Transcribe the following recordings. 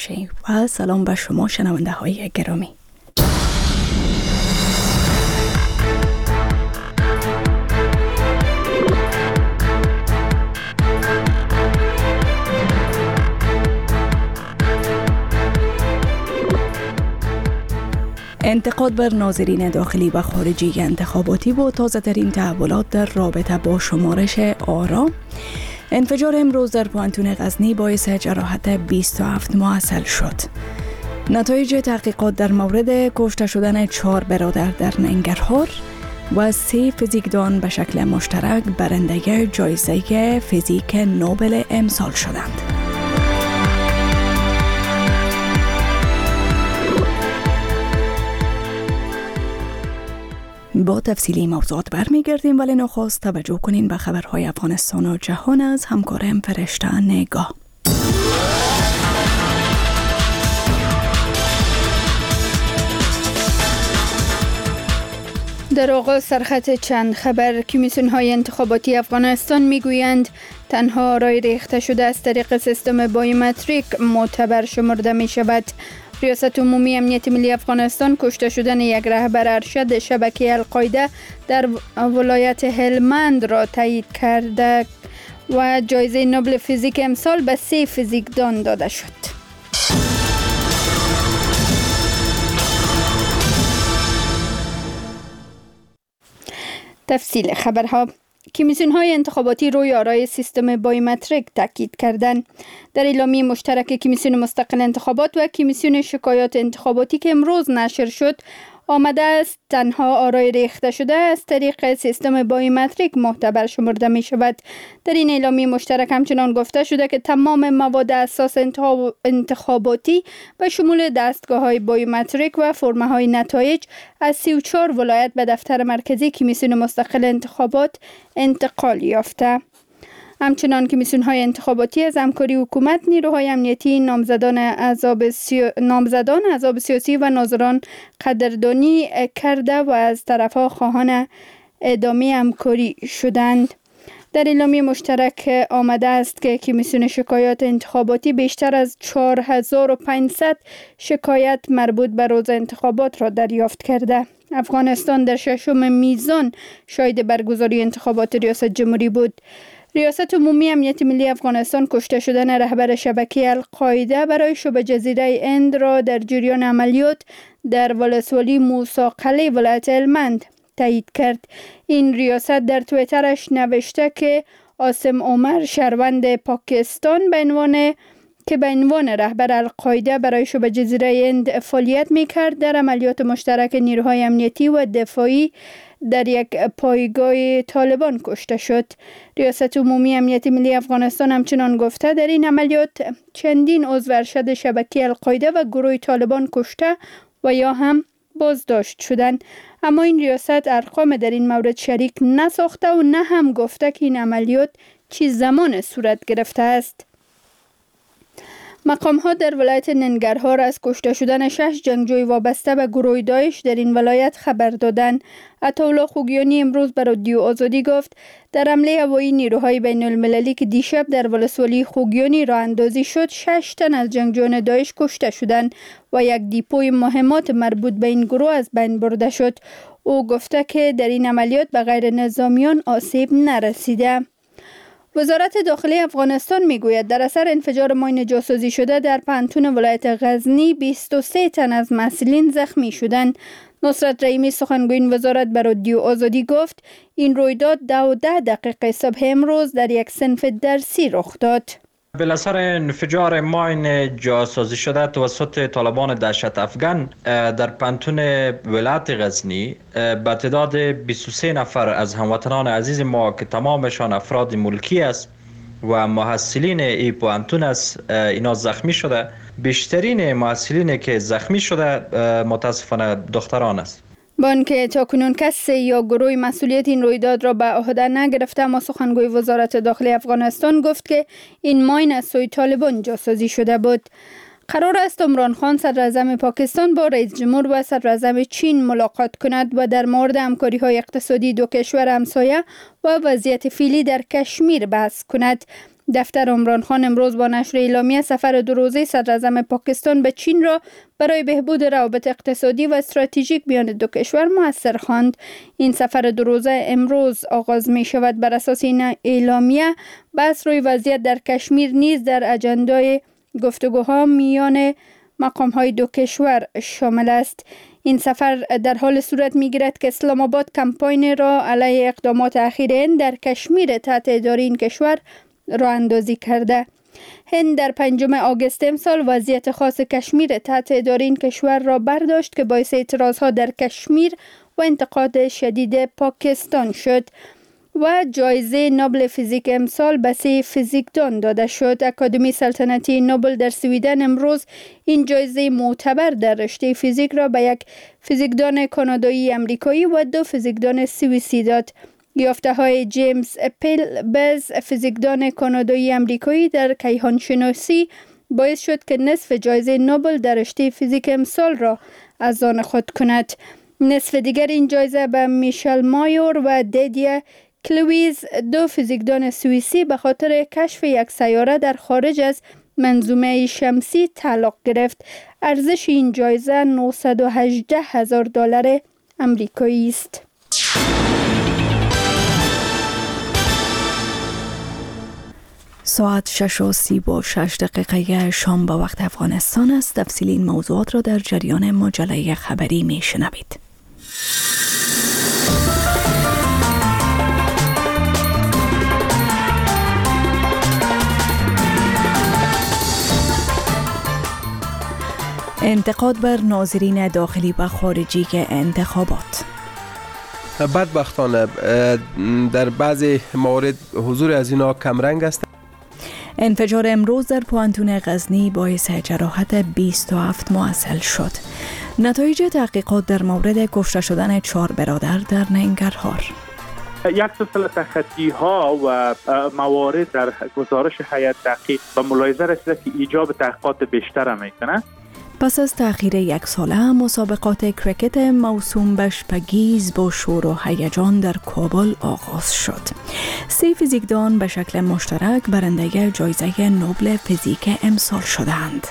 باشید و سلام به شما شنونده های گرامی. انتقاد بر ناظرین داخلی و خارجی انتخاباتی با تازه ترین تحولات در رابطه با شمارش آرا. انفجار امروز در پانتون غزنی باعث جراحت 27 معسل شد. نتایج تحقیقات در مورد کشته شدن 4 برادر در ننگرهار و 3 فیزیکدان به شکل مشترک برنده جایزه فیزیک نوبل امسال شدند. با تفصیلی موضوعات برمیگردیم، ولی نخست توجه کنین به خبرهای افغانستان و جهان از همکارم فرشته نگاه. در آغاز سرخط چند خبر. کمیسیون‌های انتخاباتی افغانستان میگویند تنها آرای ریخته شده از طریق سیستم بایومتریک معتبر شمرده می شود. ریاست عمومی امنیت ملی افغانستان کشته شدن یک رهبر ارشد شبکه القاعده در ولایت هلمند را تایید کرده و جایزه نوبل فیزیک امسال به 3 فیزیکدان داده شد. تفصیل خبرها. کمیسیون‌های انتخاباتی روی آرای سیستم بایومتریک تاکید کردند. در اعلامیه مشترک کمیسیون مستقل انتخابات و کمیسیون شکایات انتخاباتی که امروز نشر شد، آمده است تنها آرای ریخته شده از طریق سیستم بایومتریک معتبر شمرده می شود. در این اعلامیه مشترک همچنان گفته شده که تمام مواد اساس انتخاباتی به شمول دستگاه‌های بایومتریک و فرمه‌های نتایج از 34 ولایت به دفتر مرکزی کمیسیون مستقل انتخابات انتقال یافته. همچنان کمیسیون‌های انتخاباتی از همکاری حکومت، نیروهای امنیتی، نامزدان احزاب سیاسی و ناظران قدردانی کرده و از طرف‌ها خواهان ادامه همکاری شدند. در اعلامیه مشترک آمده است که کمیسیون شکایات انتخاباتی بیشتر از 4500 شکایت مربوط به روز انتخابات را دریافت کرده. افغانستان در 6م میزان شاهد برگزاری انتخابات ریاست جمهوری بود. ریاست عمومی امنیت ملی افغانستان کشته شدن رهبر شبکه القاعده برای شبه جزیره هند را در جریان عملیات در ولسوالی موسی قلی ولایت هلمند تایید کرد. این ریاست در توییترش نوشته که عاصم عمر شهروند پاکستان به عنوان رهبر القاعده برای شبه جزیره هند فعالیت می‌کرد در عملیات مشترک نیروهای امنیتی و دفاعی در یک پایگاه طالبان کشته شد. ریاست عمومی امنیت ملی افغانستان همچنان گفته در این عملیات چندین عضو ارشد شبکه القاعده و گروه طالبان کشته و یا هم بازداشت شدند. اما این ریاست ارقام در این مورد شریک نساخته و نه هم گفته که این عملیات چه زمان صورت گرفته است. مقام‌ها در ولایت ننگرهار از کشته شدن 6 جنگجوی وابسته به گروه داعش در این ولایت خبر دادند. عطاالله خوگیانی امروز به رادیو آزادی گفت در حمله هوایی نیروهای بین المللی که دیشب در ولسوالی خوگیانی راه اندازی شد، 6 تن از جنگجویان داعش کشته شدند و یک دیپوی مهمات مربوط به این گروه از بین برده شد. او گفته که در این عملیات به غیر نظامیان آسیب نرسیده. وزارت داخلی افغانستان میگوید در اثر انفجار ماین جاسازی شده در پانتون ولایت غزنی 23 تن از مسئولین زخمی شدند. نصرت رحیمی سخنگوی وزارت به رادیو آزادی گفت این رویداد 10 صبح امروز در یک صنف درسی رخ داد. بالاثر انفجار ماین جاسازی شده توسط طالبان دهشت افغان در پانتون ولایت غزنی به تعداد 23 نفر از هموطنان عزیز ما که تمامشان افراد ملکی است و محصلین این پانتون است، اینا زخمی شده. بیشترین محصلین که زخمی شده متاسفانه دختران است. با آنکه تاکنون کسی یا گروه مسئولیت این رویداد را به عهده نگرفته، اما سخنگوی وزارت داخلی افغانستان گفت که این ماین از سوی طالبان جاسازی شده بود. قرار است عمران خان صدراعظم پاکستان با رئیس جمهور و صدراعظم چین ملاقات کند و در مورد همکاری‌های اقتصادی دو کشور همسایه و وضعیت فعلی در کشمیر بحث کند. دفتر عمران خان امروز با نشر اعلامیه سفر 2 روزه صدر اعظم پاکستان به چین را برای بهبود روابط اقتصادی و استراتژیک میان دو کشور مؤثر خواند. این سفر 2 روزه امروز آغاز می شود. بر اساس این اعلامیه بحث روی وضعیت در کشمیر نیز در اجندای گفتگوها میان مقام‌های دو کشور شامل است. این سفر در حال صورت می‌گیرد که اسلام آباد کمپاین را علیه اقدامات اخیر هند در کشمیر تحت اداره این کشور راه اندازی کرده. هند در 5 آگوست امسال وضعیت خاص کشمیر تحت اداره این کشور را برداشت که باعث اعتراضها در کشمیر و انتقاد شدید پاکستان شد و جایزه نوبل فیزیک امسال به 3 فیزیکدان داده شد. اکادمی سلطنتی نوبل در سویدن امروز این جایزه معتبر در رشته فیزیک را به یک فیزیکدان کانادایی امریکایی و 2 فیزیکدان سوئیسی داد. یافته‌های جیمز پیلبز فیزیکدان کانادایی امریکایی در کیهانشناسی باعث شد که نصف جایزه نوبل در رشته فیزیک امسال را از آن خود کند. نصف دیگر این جایزه به میشل مایور و دیدیه کلویز 2 فیزیکدان سوئیسی به خاطر کشف یک سیاره در خارج از منظومه شمسی تعلق گرفت. ارزش این جایزه $918,000 امریکایی است. ساعت 6:36 شام به وقت افغانستان است. تفصیل این موضوعات را در جریان مجله خبری می شنوید. انتقاد بر ناظرین داخلی و خارجی انتخابات. بدبختانه در بعضی موارد حضور از اینا کمرنگ است. انفجار امروز در پوانتون غزنی باعث جراحت 27 معسل شد. نتایج تحقیقات در مورد کشته شدن 4 برادر در ننگرهار. یک سلسله تخطی‌ها و موارد در گزارش هیئت تحقیق و ملاحظه رسیده که ایجاب تحقیقات بیشتر میکنه. پس از تأخیر 1 ساله مسابقات کرکت موسوم به شپگیز با شور و هیجان در کابل آغاز شد. 3 فیزیکدان به شکل مشترک برنده جایزه نوبل فیزیک امسال شدند.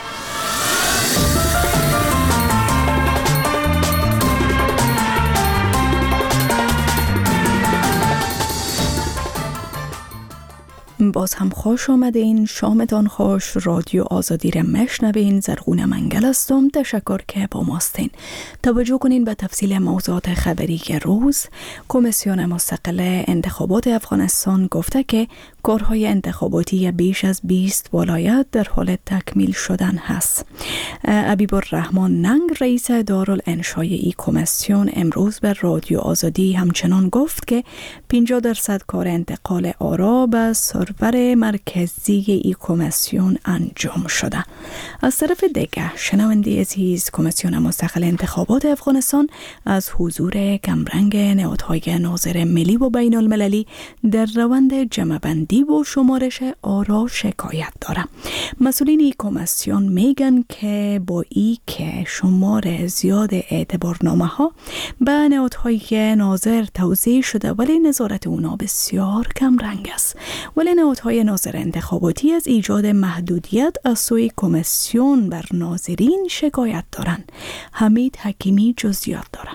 باز هم خوش آمدین. شامتان خوش. رادیو آزادی را مشنوین. زرغون منگل هستم. تشکر که با ماستین. توجه کنین به تفصیل موضوعات خبری روز. کمیسیون مستقل انتخابات افغانستان گفته که کارهای انتخاباتی بیش از 20 ولایت در حال تکمیل شدن هست. حبیب الرحمن ننگ رئیس دارالانشای ای کمیسیون امروز به رادیو آزادی همچنان گفت که 50% کار انتقال آرا به سرور مرکزی ای کمیسیون انجام شده. از طرف دیگر شنونده عزیز، کمیسیون مستقل انتخابات افغانستان از حضور کمرنگ نهادهای ناظر ملی و بین المللی در روند جمع‌بندی و شمارش آرا شکایت دارد. مسئولین ای کمیسیون میگن که با ای که شمار زیاد اعتبارنامه ها به نهادهای ناظر توزیع شده ولی نظارت اونا بسیار کمرنگ است. ولی نهادهای ناظر انتخاباتی از ایجاد محدودیت از سوی کمیسیون بر ناظرین شکایت دارند. حمید حکیمی جزئیات دارد.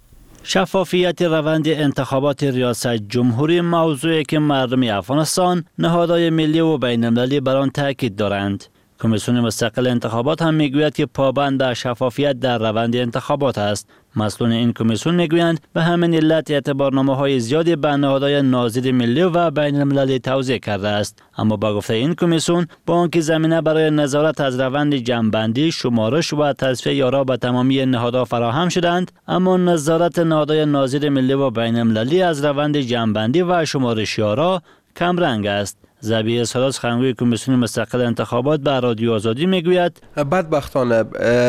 شفافیت روند انتخابات ریاست جمهوری موضوعی که مردم افغانستان نهادهای ملی و بین المللی بر آن تاکید دارند. کمیسیون مستقل انتخابات هم میگوید که پابند به شفافیت در روند انتخابات است. مسئولین این کمیسیون میگویند به همین علت اعتبارنامه‌های زیادی به نهادهای ناظر ملی و بین المللی توزیع کرده است. اما با گفته این کمیسیون با آنکه زمینه برای نظارت از روند جمع‌بندی، شمارش و تصفیه آرا به تمامی نهادها فراهم شدند، اما نظارت نهادهای ناظر ملی و بین المللی از روند جمع‌بندی و شمارش آرا کمرنگ است. زبیه سراج خنگوی کمیسیون مستقل انتخابات به رادیو آزادی میگوید بدبختانه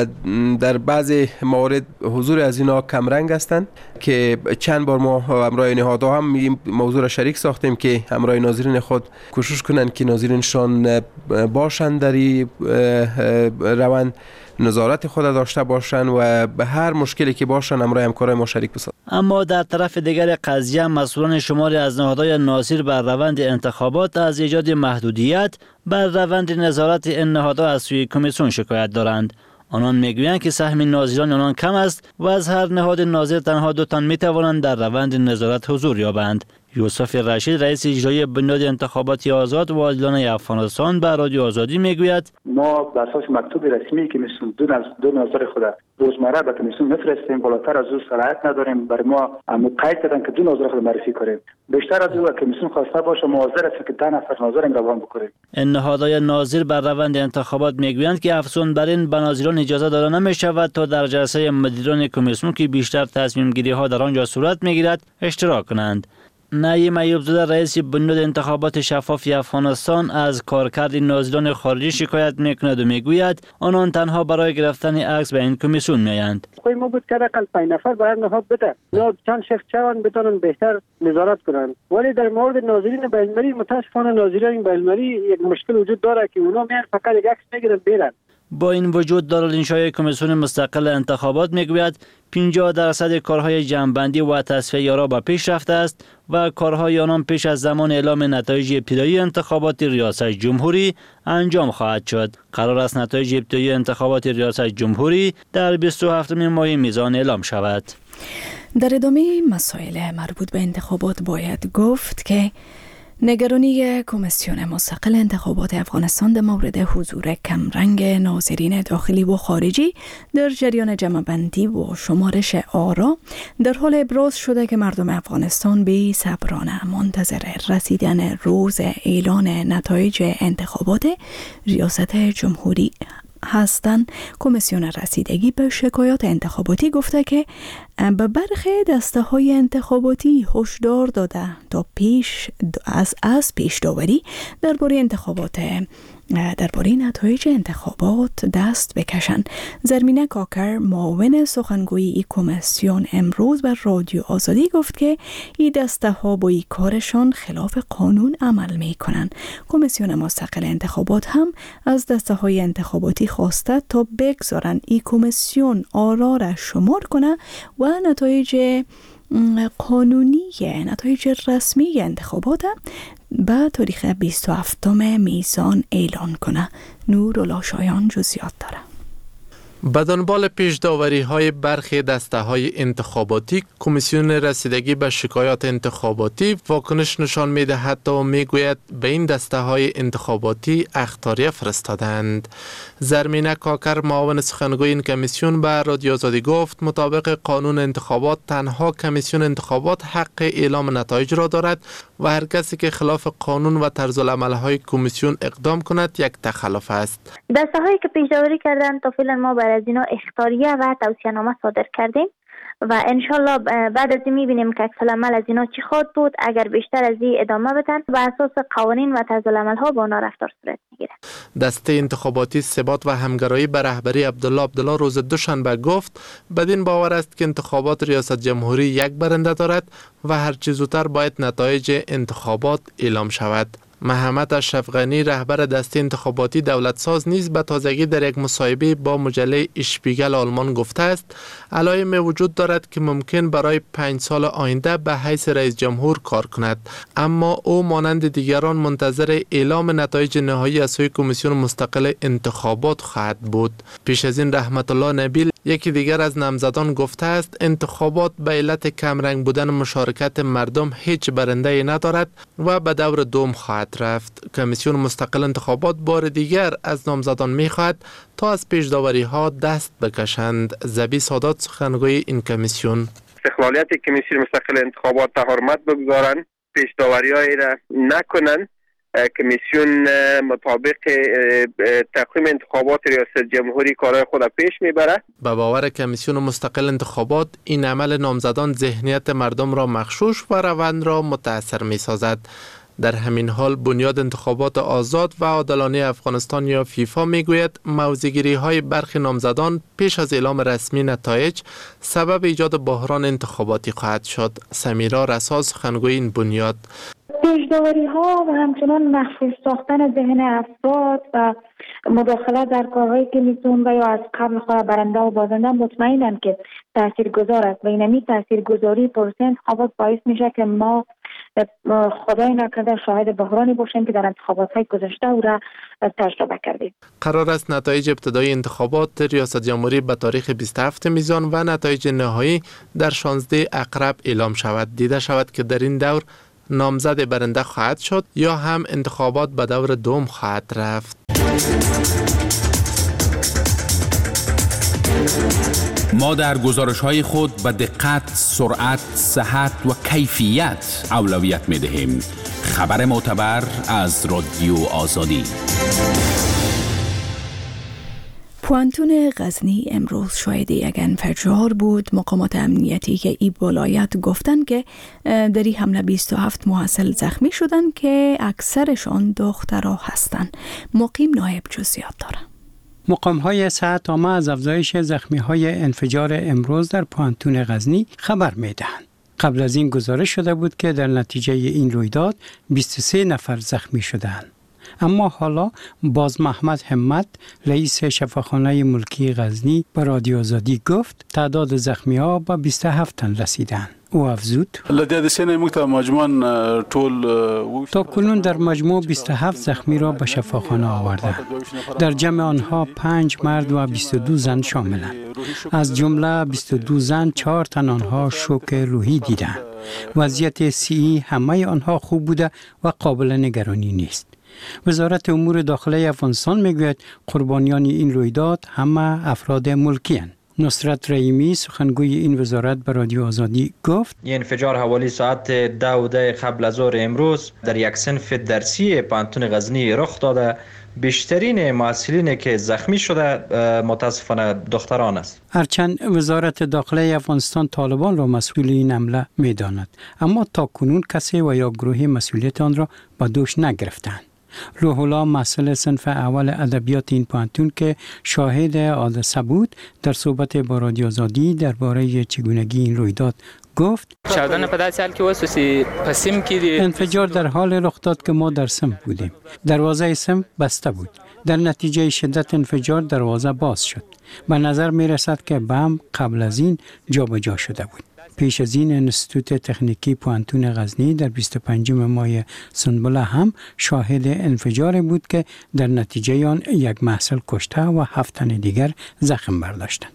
در بعضی موارد حضور از اینا کمرنگ هستند که چند بار ما همراه نهادها هم این موضوع را شریک ساختیم که همراه ناظرین خود کوشش کنند که ناظرینشان باشند در این روند، نظارت خود داشته باشند و به هر مشکلی که باشند همراه همکارای ما شریک باشند. اما در طرف دیگر قضیه مسئولان شماری از نهادهای ناظر بر روند انتخابات از ایجاد محدودیت بر روند نظارت این نهادها از سوی کمیسیون شکایت دارند. آنان میگویند که سهم ناظران آنان کم است و از هر نهاد ناظر تنها 2 تن میتوانند در روند نظارت حضور یابند. یوسف رشید رئیس اجرایی بنیاد انتخاباتی آزاد و عادلانه افغانستان به رادیو آزادی میگوید ما بر اساس مکتوب رسمی که کمیسیون دو نظر خود روزمره به کمیسیون میفرستیم، بالاتر از او صلاحیت نداریم. برای ما قید کردن که 2 نظر خود معرفی کنیم. بیشتر از او کمیسیون خواسته باشه حاضر است که 10 نفر ناظر روان بکنیم. این نهادهای ناظر بر روند انتخابات میگویند که افزون بر این به ناظران اجازه داده نمیشود تا در جلسه مدیران کمیسیون که بیشتر تصمیم گیری ها در آنجا صورت میگیرد اشتراک کنند. نعیم ایوبزاده رئیس بنیاد انتخابات شفاف افغانستان از کارکرد ناظران خارجی شکایت میکند و میگوید آنان تنها برای گرفتن عکس به این کمیسیون میآیند. ما بود که حداقل 5 نفر به هر نهاد بده یا چند شخص چوان بتونن بهتر نظارت کنند. ولی در مورد ناظرین بین‌المللی متاسفانه ناظرین بین‌المللی یک مشکل وجود داره که اونا میان فقط یک عکس میگیرن برن. با این وجود دارالانشای کمیسیون مستقل انتخابات میگوید 50% کارهای جمع‌بندی و تصفیه را به پیش رفته است و کارهای آنان پیش از زمان اعلام نتایج ابتدایی انتخابات ریاست جمهوری انجام خواهد شد. قرار است نتایج ابتدایی انتخابات ریاست جمهوری در 27 ماه میزان اعلام شود. در ادامه مسائل مربوط به انتخابات باید گفت که نگرانی کمیسیون مستقل انتخابات افغانستان در مورد حضور کمرنگ ناظرین داخلی و خارجی در جریان جمع‌بندی و شمارش آرا در حال ابراز شده که مردم افغانستان بی صبرانه منتظر رسیدن روز اعلان نتایج انتخابات ریاست جمهوری هستند. کمیسیون رسیدگی به شکایات انتخاباتی گفته که به برخی دسته‌های انتخاباتی هشدار داده تا از پیش داوری درباره نتایج انتخابات دست بکشند. زرمینه کاکر معاون سخنگوی این کمیسیون امروز بر رادیو آزادی گفت که این دسته‌ها با این کارشان خلاف قانون عمل می‌کنند. کمیسیون مستقل انتخابات هم از دسته‌های انتخاباتی خواسته تا بگذارن این کمیسیون آرا را شمار کنه و نتایج قانونی نتایج رسمی انتخابات به تاریخ 27 میزان اعلان کنه. نورالله شایان جزئیات داره. به دنبال پیش‌داوری‌های برخی دسته‌های انتخاباتی، کمیسیون رسیدگی به شکایات انتخاباتی واکنش نشان می‌دهد و می‌گوید به این دسته‌های انتخاباتی اخطاریه فرستادند. زرمینه کاکر معاون سخنگوی این کمیسیون به رادیو آزادی گفت مطابق قانون انتخابات تنها کمیسیون انتخابات حق اعلام نتایج را دارد و هر کسی که خلاف قانون و طرزالعمل‌های کمیسیون اقدام کند یک تخلف است. دسته‌هایی که پیش‌داوری کردند تا فعلا ما از اینا اختاریه و توصیه‌نامه صادر کردیم و انشالله بعد از این میبینیم که عکس العمل از اینا چی خواهد بود. اگر بیشتر از این ادامه بدن و اساس قوانین و طرزالعمل‌ها با اونا رفتار صورت میگیره. دسته انتخاباتی ثبات و همگرایی به رهبری عبدالله روز دوشنبه گفت بدین باور است که انتخابات ریاست جمهوری یک برنده دارد و هر چه زودتر باید نتایج انتخابات اعلام شود. محمد اشرف غنی رهبر دسته انتخاباتی دولت ساز نیز به تازگی در یک مصاحبه با مجله اشپیگل آلمان گفته است علائم وجود دارد که ممکن برای 5 سال آینده به حیث رئیس جمهور کار کند، اما او مانند دیگران منتظر اعلام نتایج نهایی از سوی کمیسیون مستقل انتخابات خواهد بود. پیش از این رحمت الله نبیل یکی دیگر از نامزدان گفته است انتخابات به علت کمرنگ بودن مشارکت مردم هیچ برنده ندارد و به دور دوم خواهد رفت. کمیسیون مستقل انتخابات بار دیگر از نامزدان می‌خواهد تا از پیش‌داوری‌ها دست بکشند. زبی سادات سخنگوی این کمیسیون استقلالیت کمیسیون مستقل انتخابات حرمت بگذارند، پیش‌داوری‌هایی را نکنند. کمیسیون مطابق تقویم انتخابات ریاست جمهوری کارهای خود پیش میبره. به باور کمیسیون مستقل انتخابات این عمل نامزدان ذهنیت مردم را مغشوش و روند را متاثر میسازد. در همین حال بنیاد انتخابات آزاد و عادلانه افغانستان یا فیفا میگوید موضع‌گیری های برخی نامزدان پیش از اعلام رسمی نتایج سبب ایجاد بحران انتخاباتی خواهد شد. سمیرا رسا سخنگوی این بنیاد پیش‌داوری ها و همچنان محفوظ ساختن ذهن افراد و مداخله در کارهایی که میتون و یا از قبل خود برنده و بازنده مطمئنم که تاثیرگذار است و اینمی تاثیرگذاری پروسه انتخابات باعث میشه که ما خدای نکرده شاهد بحرانی باشیم که در انتخابات‌های گذشته او را تجربه کردیم. قرار است نتایج ابتدایی انتخابات ریاست جمهوری به تاریخ 27 میزان و نتایج نهایی در 16 اقرب اعلام شود. دیده شود که در این دور نامزد برنده خواهد شد یا هم انتخابات به دور دوم خواهد رفت. ما در گزارش‌های خود به دقت، سرعت، صحت و کیفیت اولویت می‌دهیم. خبر معتبر از رادیو آزادی. پوانتون غزنی امروز شاهد یک انفجار بود. مقامات امنیتی که ای ولایت گفتند که در این حمله 27 محصل زخمی شدند که اکثرشان دخترها هستند. مقیم نایب جزئیات دارند. مقام‌های صحت عامه از افزایش زخمی‌های انفجار امروز در پوانتون غزنی خبر می‌دهند. قبل از این گزارش شده بود که در نتیجه این رویداد 23 نفر زخمی شدند. اما حالا باز محمد همت رئیس شفاخانه ملکی غزنی به رادیو آزادی گفت تعداد زخمی‌ها به 27 تن رسیدند. او افزود تا کنون در مجموع 27 زخمی را به شفاخانه آوردند. در جمع آنها 5 مرد و 22 زن شاملند. از جمله 22 زن 4 تن آنها شوک روحی دیدند. وضعیت صحی همه آنها خوب بوده و قابل نگرانی نیست. وزارت امور داخلی افغانستان میگوید قربانیان این رویداد همه افراد ملکی هستند. نصرت رحیمی سخنگوی این وزارت به رادیو آزادی گفت این انفجار حوالی ساعت 10 قبل از ظهر امروز در یک صنف درسی پانتون غزنی رخ داده. بیشترین محصلین که زخمی شده متاسفانه دختران است. هرچند وزارت داخلی افغانستان طالبان را مسئول این حمله می‌داند، اما تا کنون کسی و یا گروهی مسئولیت آن را به دوش نگرفتند. روح الله محصل صنف اول ادبیات این پانتون که شاهد حادثه بود در صحبت با رادیو آزادی درباره چگونگی این رویداد گفت انفجار در حال رخ داد که ما در صنف بودیم. دروازه صنف بسته بود. در نتیجه شدت انفجار دروازه باز شد. به نظر می رسد که بم قبل از این جابجا شده بود. پیش از این انستیتوت تکنیکی پوانتون غزنی در 25 ماه سنبله هم شاهد انفجار بود که در نتیجه آن یک محصل کشته و 7 تن دیگر زخم برداشتند.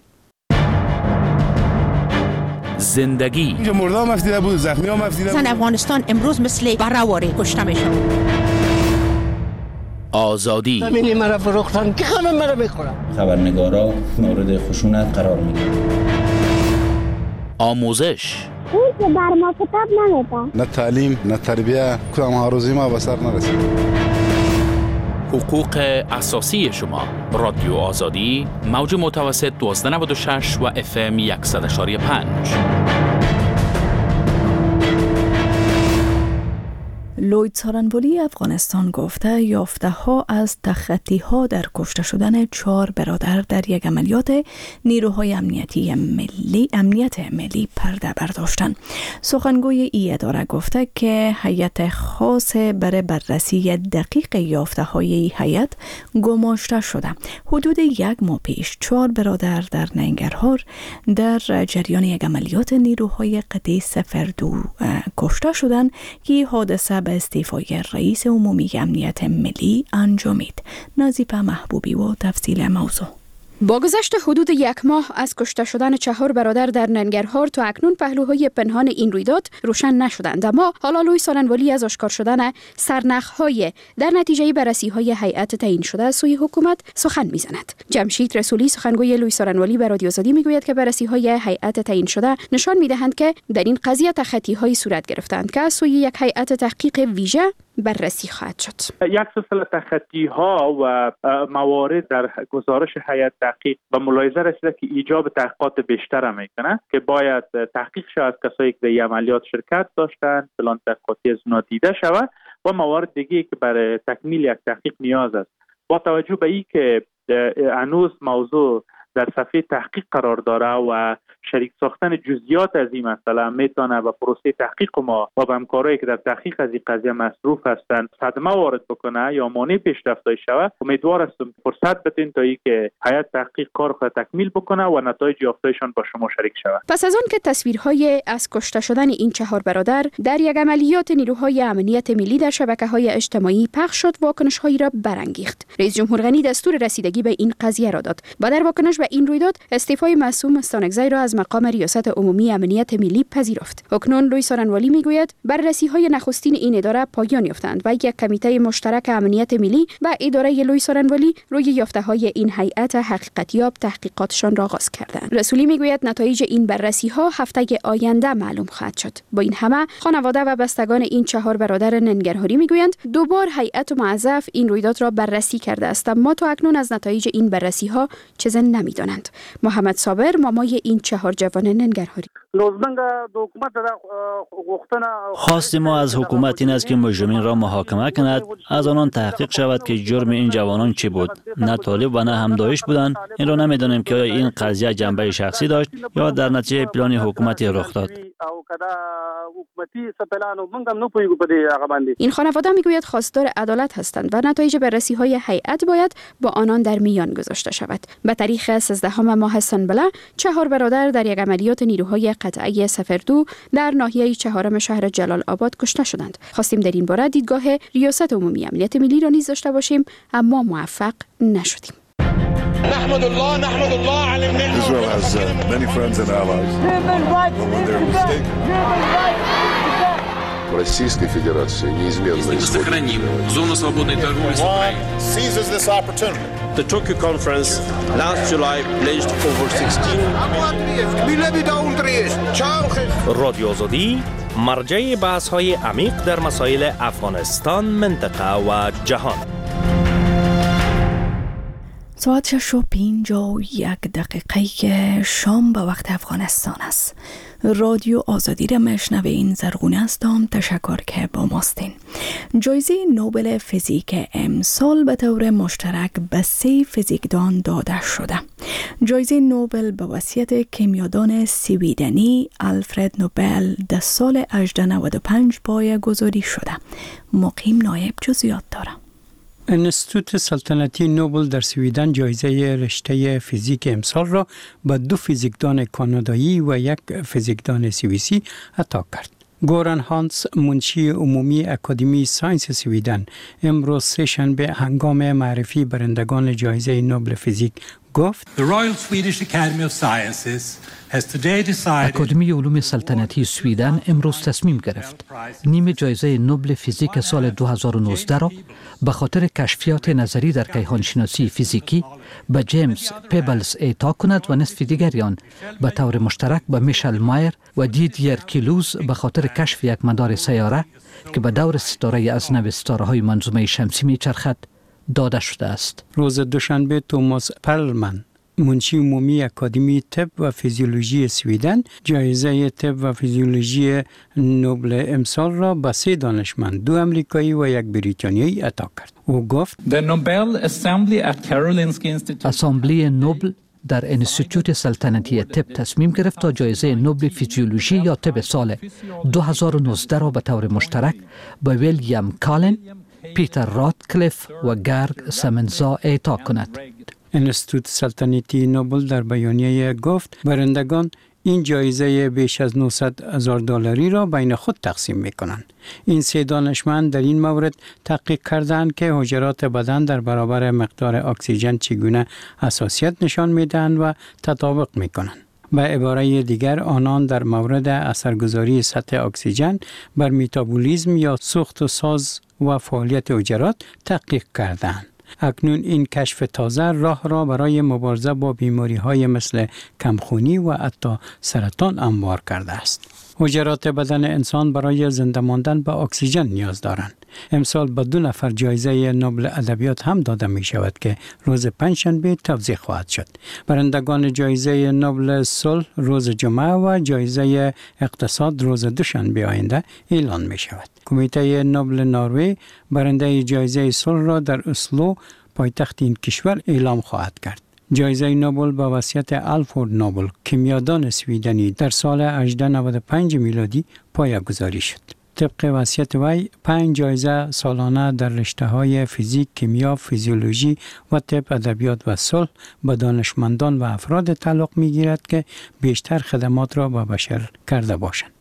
زندگی اینجا مردا مفیده بود، زخمی ها مفیده بود. زن افغانستان امروز مثل برهواری کشته میشن. آزادی همینی مرا فروختن که خانم مرا میخورم. خبرنگارا مورد خشونت قرار میگیرن. آموزش اون که بر ما کتاب نمیده. نه تعلیم نه تربیه کدام هاروزی ما به سر نرسید. حقوق اساسی شما. رادیو آزادی موج متوسط 1296 و FM 100.5. لوید سارنولی افغانستان گفته یافته ها از تخطی ها در کشته شدن 4 برادر در یک عملیات نیروهای امنیت ملی پرده برداشتند. سخنگوی ای اداره گفته که هیئت خاص برای بررسی دقیق یافته های این هیئت گماشته شده. حدود 1 ماه پیش 4 برادر در ننگرهار در جریان یک عملیات نیروهای قطع 02 کشته شدند که حادثه به استعفای رئیس عمومی امنیت ملی انجامید. نازیفه محبوبی و تفصیل موضوع. با گذشت حدود 1 ماه از کشته شدن 4 برادر در ننگرهار تا اکنون پهلوهای پنهان این رویداد روشن نشدند، اما حالا لوید سارنولی از آشکار شدن سرنخ‌های در نتیجه بررسی‌های هیئت تعیین شده از سوی حکومت سخن می‌زند. جمشید رسولی سخنگوی لوید سارنولی به رادیو آزادی میگوید که بررسی‌های هیئت تعیین شده نشان می‌دهند که در این قضیه تخطی‌هایی صورت گرفتند که از سوی یک هیئت تحقیق ویژه بررسی خواهد شد. یک سلسله تخطی‌ها و موارد در گزارش هیئت تحقیق به ملاحظه رسیده که ایجاب تحقیقات بیشتر میکنه که باید تحقیق شود از کسایی که در عملیات شرکت داشتند، پلان تحقیقاتی از اونا دیده شود و موارد دیگه که برای تکمیل یک تحقیق نیاز است. با توجه به این که هنوز موضوع در صفحه تحقیق قرار داره و شریک ساختن جزئیات از این مسئله میتونه به پروسه تحقیق ما و به همکارایی که در تحقیق از این قضیه مصروف هستند صدمه وارد بکنه یا مانع پیشرفت‌های شود. امیدوار هستم فرصت بدین تا اینکه هیئت تحقیق کار خود تکمیل بکنه و نتایج یافته‌شان با شما شریک شود. پس از آن که تصویرهای از کشته شدن این 4 برادر در یک عملیات نیروهای امنیت ملی در شبکه‌های اجتماعی پخش شد، واکنش‌هایی را برانگیخت. رئیس جمهور غنی دستور رسیدگی به این قضیه را داد و در واکنش به این رویداد استعفای معصوم استانکزی را از مقام ریاست عمومی امنیت ملی پذیرفت. اکنون لوی سارنوالی میگوید بررسی‌های نخستین این اداره پایان یافتند و یک کمیته مشترک امنیت ملی و اداره لوی سارنوالی روی یافته‌های این هیئت حقیقتیاب تحقیقاتشان را آغاز کردند. رسولی میگوید نتایج این بررسی‌ها هفته آینده معلوم خواهد شد. با این همه خانواده و بستگان این 4 برادر ننگرهاری میگویند دوبار هیئت موظف این رویداد را بررسی کرده است، اما تا اکنون از نتایج این بررسی‌ها چیزی نمی‌دانند. محمد صابر مامای این 4 جوان ننگرهاری: خواست ما از حکومت این است که مجرمین را محاکمه کند، از آنان تحقیق شود که جرم این جوانان چی بود. نه طالب و نه هم داعش بودند. این را نمی‌دانیم که آیا این قضیه جنبه شخصی داشت یا در نتیجه پلان حکومتی رخ داد. این خانواده میگوید خواستار عدالت هستند و نتایج بررسی‌های هیئت باید با آنان در میان گذاشته شود. به تاریخ 13 ماه سنبله 4 برادر در یک عملیات نیروهای قطعه سفردو در ناحیه 4 شهر جلال آباد کشته شدند. خواستیم در این باره دیدگاه ریاست عمومی امنیت ملی را نیز داشته باشیم، اما موفق نشدیم. نحمد الله على Israel has many friends and allies. Российской Федерации неизменно сохраним зону свободной торговли с Украиной. Seizes this opportunity. The Tokyo conference last July pledged over 16 رادیو آزادی مرجع بحث‌های عمیق در مسائل افغانستان، منطقه و جهان. ساعت 6:51 که شام به وقت افغانستان است. رادیو آزادی را میشنوین. زرغونه هستم. تشکر که با ماستین. جایزه نوبل فیزیک امسال به طور مشترک به 3 فیزیکدان داده شده. جایزه نوبل به وصیت کیمیادان سویدنی آلفرد نوبل در سال 1895 پایه‌گذاری شده. مقیم نایب جزئیات داره. انستیتوت سلطنتی نوبل در سویدن جایزه رشته فیزیک امسال را به 2 فیزیکدان کانادایی و 1 فیزیکدان سوئیسی عطا کرد. گوران هانس، منشی عمومی اکادمی ساینس سویدن، امروز سه‌شنبه هنگام معرفی برندگان جایزه نوبل فیزیک گفت: اکادمی علوم سلطنتی سویدن امروز تصمیم گرفت نیم جایزه نوبل فیزیک سال 2019 را به خاطر کشفیات نظری در کیهانشناسی فیزیکی به جیمز پیبلز اعطا کند و نصف دیگری آن به طور مشترک به میشل مایر و دیدیر کیلوز به خاطر کشف یک مدار سیاره که به دور ستاره از نو ستاره‌های منظومه شمسی میچرخد داده شده است. روز دوشنبه توماس پرلمن، منشی عمومی اکادمی طب و فیزیولوژی سویدن، جایزه طب و فیزیولوژی نوبل امسال را به 3 دانشمند، 2 امریکایی و 1 بریتانیایی عطا کرد. او گفت: اسامبله نوبل در انستیتوت سلطنتی طب تصمیم گرفت تا جایزه نوبل فیزیولوژی یا طب سال 2019 را به طور مشترک به ویلیام کالن، پیتر راتکلیف و گرگ سمنزا اعطا کند. انستیتوت سلطنتی نوبل در بیانیه گفت برندگان این جایزه بیش از $900,000 را بین خود تقسیم می‌کنند. این 3 دانشمند در این مورد تحقیق کردند که حجرات بدن در برابر مقدار اکسیژن چگونه حساسیت نشان می‌دهند و تطابق می‌کنند. به عباره دیگر آنان در مورد اثرگذاری سطح اکسیژن بر متابولیسم یا سوخت و ساز و فعالیت حجرات تحقیق کردند. اکنون این کشف تازه راه را برای مبارزه با بیماری‌های مثل کمخونی و حتی سرطان هموار کرده است. حجرات بدن انسان برای زنده ماندن به اکسیژن نیاز دارند. امسال به 2 نفر جایزه نوبل ادبیات هم داده می شود که روز پنجشنبه توزیع خواهد شد. برندگان جایزه نوبل صلح روز جمعه و جایزه اقتصاد روز دوشنبه آینده اعلان می شود. کمیته نوبل نروژ برنده جایزه صلح را در اسلو، پایتخت این کشور، اعلام خواهد کرد. جایزه نوبل با وصیت آلفرد نوبل کیمیادان سویدنی در سال 1895 میلادی پایه‌گذاری شد. طبق وصیت وی 5 جایزه سالانه در رشته‌های فیزیک، کیمیا، فیزیولوژی و طب، ادبیات و صلح به دانشمندان و افراد تعلق می‌گیرد که بیشتر خدمات را به بشر کرده باشند.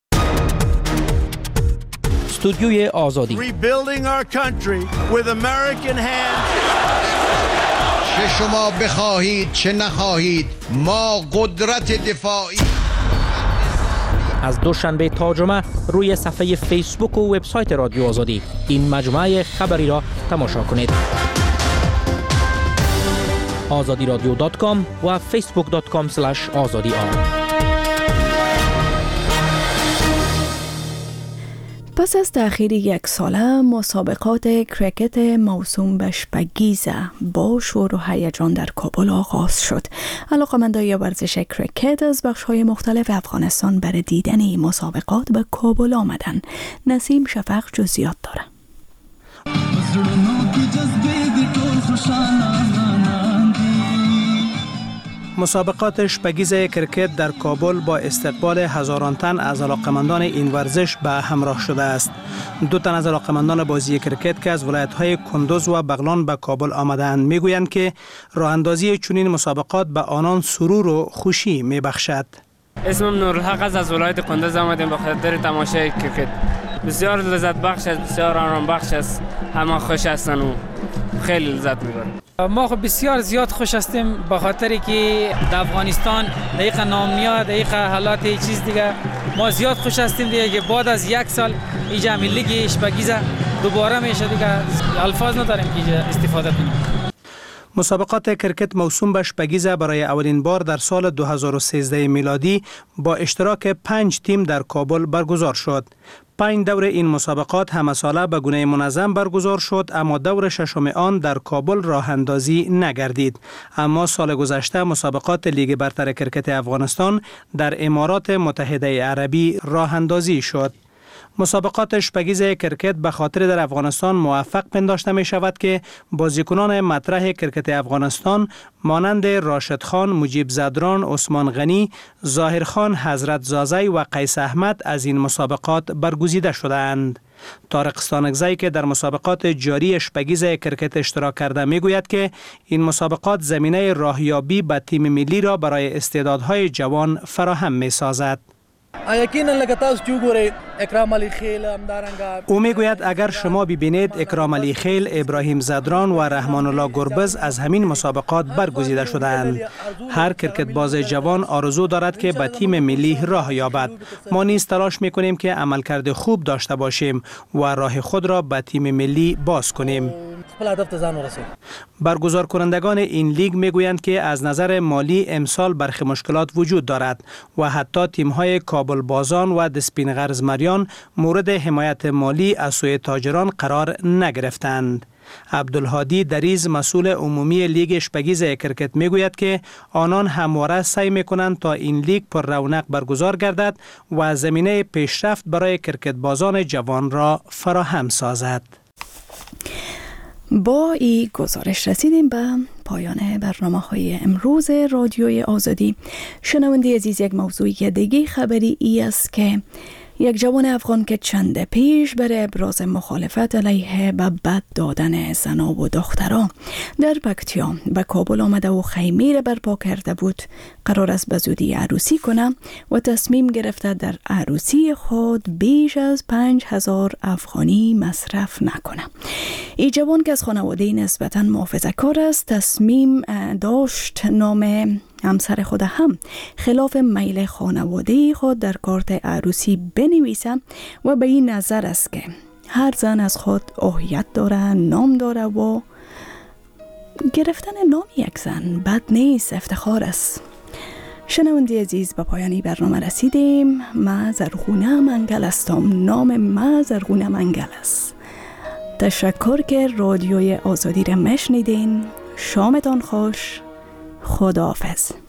استودیوی آزادی. Rebuilding our country with American hands. چه شما بخواهید چه نخواهید ما قدرت دفاعی. از دوشنبه تا جمعه روی صفحه فیسبوک و وبسایت رادیو آزادی این مجموعه خبری را تماشا کنید. azadiradio.com و facebook.com/azadi. پس از تأخیر 1 ساله مسابقات کرکت موسوم به شپگیزه با شور و هیجان در کابل آغاز شد. علاقه‌مندان ورزش کرکت از بخش‌های مختلف افغانستان برای دیدن این مسابقات به کابل آمدن. نسیم شفق جزئیات داره. مسابقات شپگیز کرکت در کابل با استقبال هزاران تن از علاقمندان این ورزش به همراه شده است. 2 تن از علاقمندان بازی کرکت که از ولایت‌های کندوز و بغلان به کابل آمدند میگویند که راه اندازی چنین مسابقات به آنان سرور و خوشی میبخشد. اسمم نورالحق از ولایت کندوز آمدیم به خاطر تماشای کرکت. بسیار لذت بخش است، بسیار آرام بخش است. همه خوش هستند و خیلی لذت میبریم. ما خب بسیار زیاد خوش هستیم به خاطری که در افغانستان دقیقا نام میاد، دقیقا حالات چیز دیگه. ما زیاد خوش هستیم دیگه که بعد از 1 سال اینجا لیگ شپگیزه دوباره میشه دیگه. الفاظ نداریم که استفاده کنیم. مسابقات کرکت موسوم به شپگیزه برای اولین بار در سال 2013 میلادی با اشتراک 5 تیم در کابل برگزار شد. 5 دور این مسابقات همه ساله به گونه منظم برگزار شد، اما دور ششم آن در کابل راه اندازی نگردید. اما سال گذشته مسابقات لیگ برتر کرکت افغانستان در امارات متحده عربی راه اندازی شد. مسابقات شپگیز کرکت به خاطر در افغانستان موفق پنداشته می شود که بازیکنان مطرح کرکت افغانستان مانند راشد خان، مجیب زدران، عثمان غنی، ظاهر خان، حضرت زازی و قیس احمد از این مسابقات برگزیده شدند. طارق ستانکزی که در مسابقات جاری شپگیز کرکت اشتراک کرده میگوید که این مسابقات زمینه راهیابی به تیم ملی را برای استعدادهای جوان فراهم می سازد. او میگوید اگر شما ببینید اکرام علی خیل، ابراهیم زدران و رحمان الله گربز از همین مسابقات برگزیده شدند. هر کرکت باز جوان آرزو دارد که به تیم ملی راه یابد. ما نیز تلاش میکنیم که عملکرد خوب داشته باشیم و راه خود را به تیم ملی باز کنیم. برگزار کنندگان این لیگ میگویند که از نظر مالی امسال برخی مشکلات وجود دارد و حتی تیم‌های کابل بازان و دسپین غرزمریان مورد حمایت مالی از سوی تاجران قرار نگرفتند. عبدالهادی دریز مسئول عمومی لیگ شپگیز کرکت میگوید که آنان همواره سعی میکنند تا این لیگ پر رونق برگزار گردد و زمینه پیشرفت برای کرکت بازان جوان را فراهم سازد. با این گزارش رسیدیم به پایان برنامه‌های امروز رادیوی آزادی. شنونده عزیز، یک موضوعی دیگه خبری ای است که یک جوان افغان که چند پیش برای ابراز مخالفت علیه به بد دادن زنا و دختران در پکتیا به کابل آمده و خیمه را برپا کرده بود، قرار است به زودی عروسی کنه و تصمیم گرفته در عروسی خود بیش از 5000 افغانی مصرف نکنه. این جوان که از خانواده نسبتاً محافظه‌کار است تصمیم داشت نام همسر خود هم خلاف میل خانواده خود در کارت عروسی بنویسه و به این نظر است که هر زن از خود اهیت داره، نام داره و گرفتن نام یک زن بد نیست، افتخار است. شنونده عزیز، به پایانی برنامه رسیدیم. ما زرغونه منگل هستم. نام ما زرغونه منگل است. تشکر که رادیوی آزادی را مشنیدین. شامتان خوش. خداحافظ.